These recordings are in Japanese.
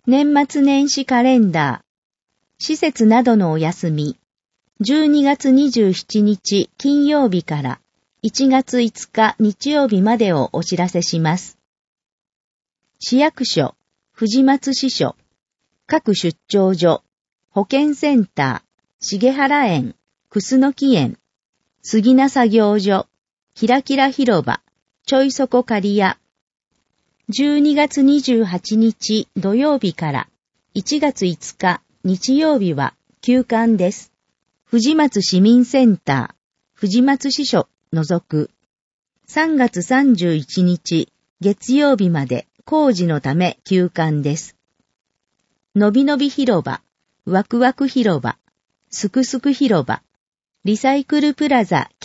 年末年始カレンダー。施設などのお休み。12月27日金曜日から1月5日日曜日までをお知らせします。市役所、藤松支所、各出張所、保健センター、重原園、楠木園、杉名作業所、キラキラ広場、ちょいそこ刈屋。12月28日土曜日から1月5日日曜日は休館です。藤松市民センター、藤松支所除く。3月31日月曜日まで工事のため休館です。のびのび広場、ワクワク広場、すくすく広場、リサイクルプラザ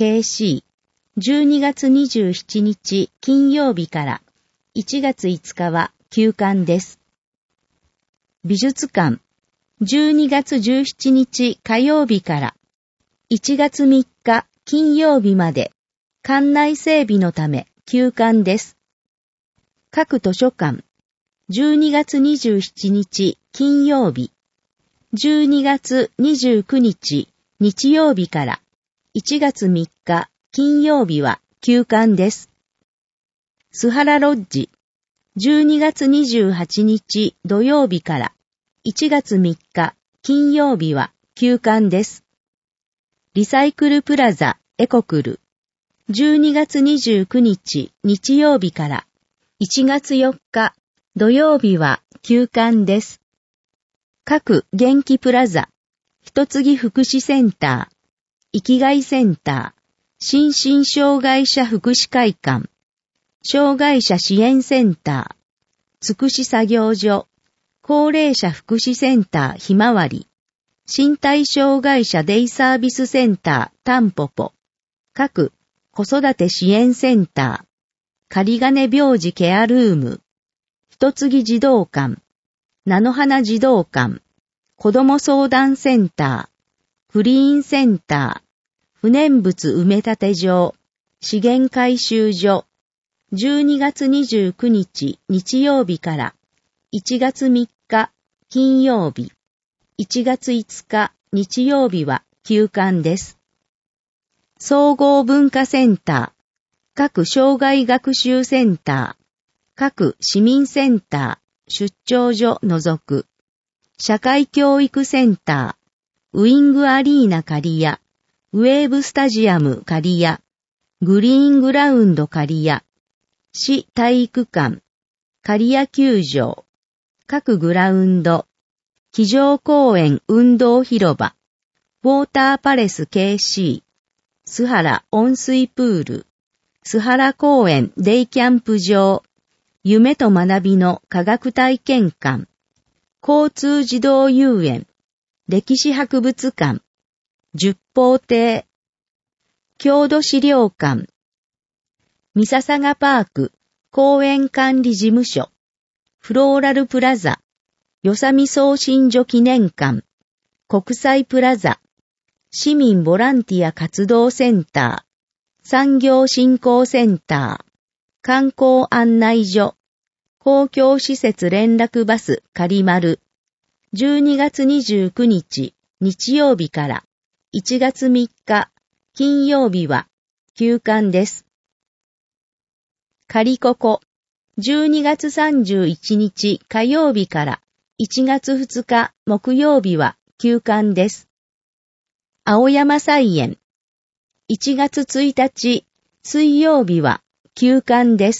KC、12月27日金曜日から1月5日は休館です。美術館、12月17日火曜日から1月3日金曜日まで館内整備のため休館です。各図書館、12月27日金曜日、12月29日日曜日から1月3日金曜日は休館です。須原ロッジ、12月28日土曜日から1月3日金曜日は休館です。リサイクルプラザエコクル、12月29日日曜日から1月4日土曜日は休館です。各元気プラザ、一つぎ福祉センター、生きがいセンター、心身障害者福祉会館、障害者支援センター、つくし作業所、高齢者福祉センターひまわり、身体障害者デイサービスセンターたんぽぽ、各子育て支援センター、仮金病児ケアルーム、一つぎ児童館、菜の花児童館、子ども相談センター、クリーンセンター、不燃物埋め立て場、資源回収所、12月29日日曜日から1月3日金曜日、1月5日日曜日は休館です。総合文化センター、各障害学習センター、各市民センター、出張所除く、社会教育センター、ウィングアリーナ刈谷、ウェーブスタジアム刈谷、グリーングラウンド刈谷、市体育館、刈谷球場、各グラウンド、机上公園運動広場、ウォーターパレス KC、須原温水プール、須原公園デイキャンプ場、夢と学びの科学体験館、交通児童遊園、歴史博物館、十宝亭、郷土資料館、三笹ヶパーク公園管理事務所、フローラルプラザ、よさみ送信所記念館、国際プラザ、市民ボランティア活動センター、産業振興センター、観光案内所、公共施設連絡バス仮丸、12月29日日曜日から1月3日金曜日は休館です。仮ここ、12月31日火曜日から1月2日木曜日は休館です。青山菜園、1月1日水曜日は休館です。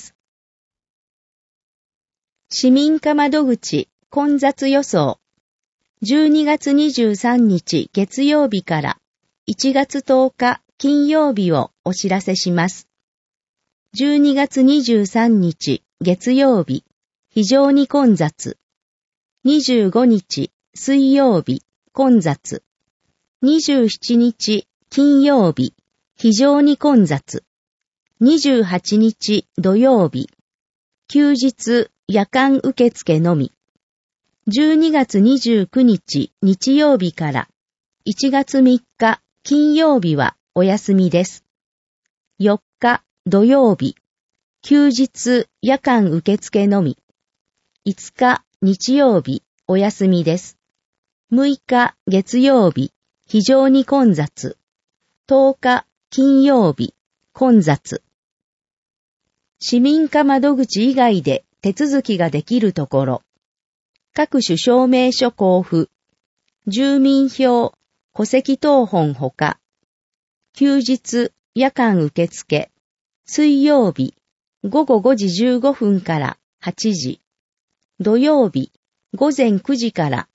市民課窓口混雑予想、12月23日月曜日から1月10日金曜日をお知らせします。12月23日月曜日、非常に混雑。25日水曜日、混雑。27日金曜日、非常に混雑。28日土曜日、休日夜間受付のみ。12月29日日曜日から1月3日金曜日はお休みです。4日土曜日、休日夜間受付のみ。5日日曜日、 お休みです。6日月曜日、非常に混雑。10日金曜日、混雑。市民課窓口以外で手続きができるところ。各種証明書交付。住民票、戸籍謄本ほか。休日、夜間受付。水曜日、午後5時15分から8時。土曜日、午前9時から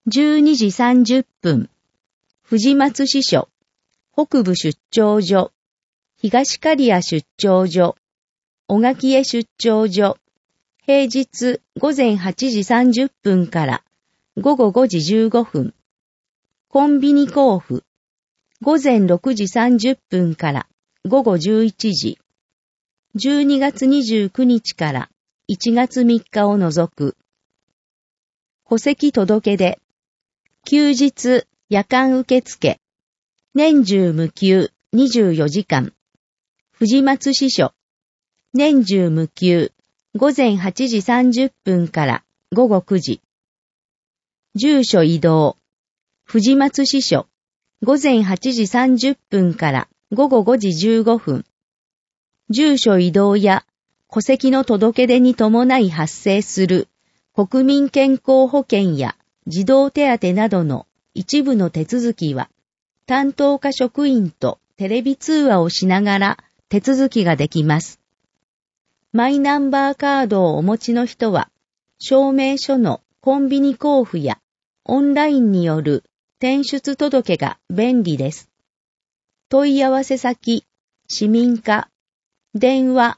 12時30分。藤松支所、北部出張所、東刈谷出張所、小垣へ出張所。平日午前8時30分から午後5時15分。コンビニ交付。午前6時30分から午後11時。12月29日から1月3日を除く。戸籍届出。休日、夜間受付。年中無休24時間。藤松支所。年中無休。午前8時30分から午後9時。住所移動。藤松支所。午前8時30分から午後5時15分。住所移動や戸籍の届け出に伴い発生する国民健康保険や児童手当などの一部の手続きは、担当課職員とテレビ通話をしながら手続きができます。マイナンバーカードをお持ちの人は、証明書のコンビニ交付やオンラインによる転出届が便利です。問い合わせ先、市民課、電話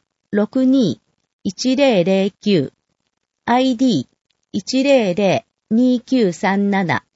62-1009、ID 100-2937